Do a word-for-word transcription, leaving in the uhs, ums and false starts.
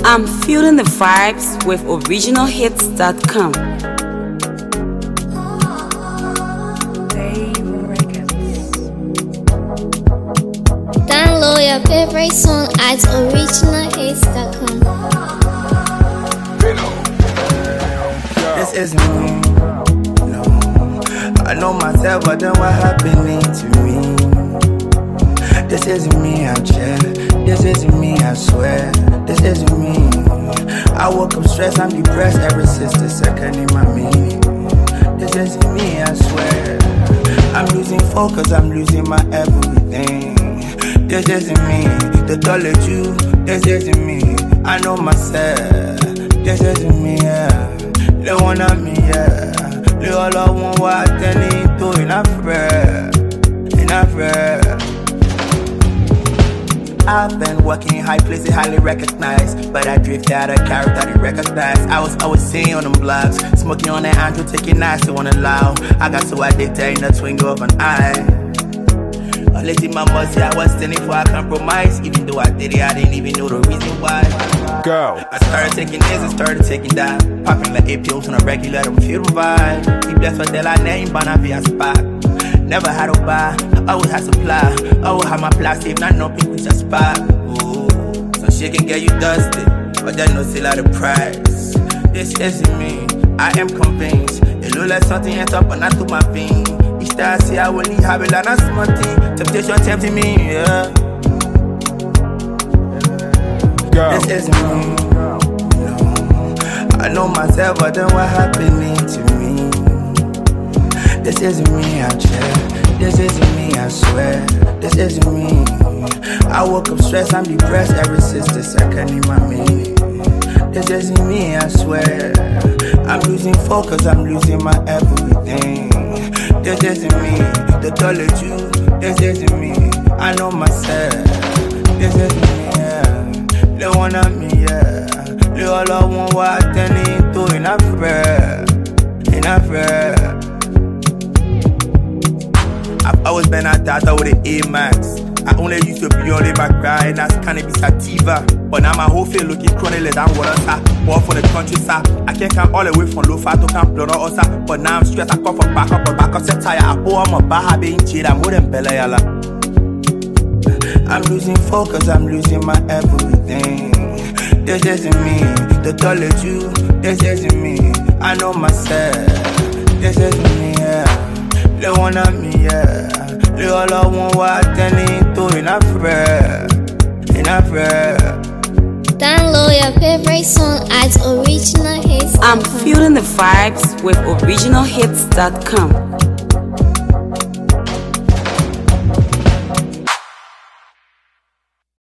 I'm feeling the vibes with original hits dot com. Download your favorite song at original hits dot com. This isn't me, no. I know myself, but then what happening to me? This isn't me, I'm chill. This isn't me, I swear. This isn't me. I woke up stressed, I'm depressed ever since the second in my meaning. This isn't me, I swear. I'm losing focus, I'm losing my everything. This isn't me. The thought of you, this isn't me. I know myself. This isn't me, yeah. They wanna me, yeah. They all I want what they need to in a prayer, in a prayer. I've been working in high places, highly recognized, but I drift out of character, they recognize. I was always seeing on them blogs, smoking on that Andrew, taking nights to wanna allow. I got so addicted in the twinkle of an eye. A lady mama said I was standing for a compromise. Even though I did it, I didn't even know the reason why. Go. I started taking this and started taking that. Popping like eight pills on a regular, don't feel the vibe. Keep blessed for the name, but I be a spot. Never had a buy, I always had supply. I always had my plastic, not no people just spot. Ooh, so shit can get you dusty, but there's no sale at the price. This isn't me, I am convinced. It look like something ends up and I took my vein. Each time I see I will leave, have it like a smarty. Temptation tempting me, yeah. Go. This isn't me, no. I know myself, but then what happening to me? This isn't me, I'm chill. This isn't me, I swear. This isn't me. I woke up stressed, I'm depressed ever since the second in my meaning. This isn't me, I swear. I'm losing focus, I'm losing my everything. This isn't me. The thought of you, this isn't me. I know myself. This isn't me, yeah. They wanna me, yeah. They all I want what they need to in a prayer, in a prayer. I've always been a data with an A-max. I only used to be on the background, that's cannabis sativa. But now my whole face looking chronically than water, sir. More from the countryside. I can't come all the way from low fat to come blood or sir. But now I'm stressed, I come from back up, but back up, set tire. I owe I'm a baha being cheated, I'm more than Bella Yala. I'm losing focus, I'm losing my everything. This isn't me. The thought of you, this isn't me. I know myself. This isn't me, yeah. They wanna me, yeah. They all I want what they need to in a prayer, in a prayer. Download your favorite song at original hits dot com. I'm feeling the vibes with original hits dot com.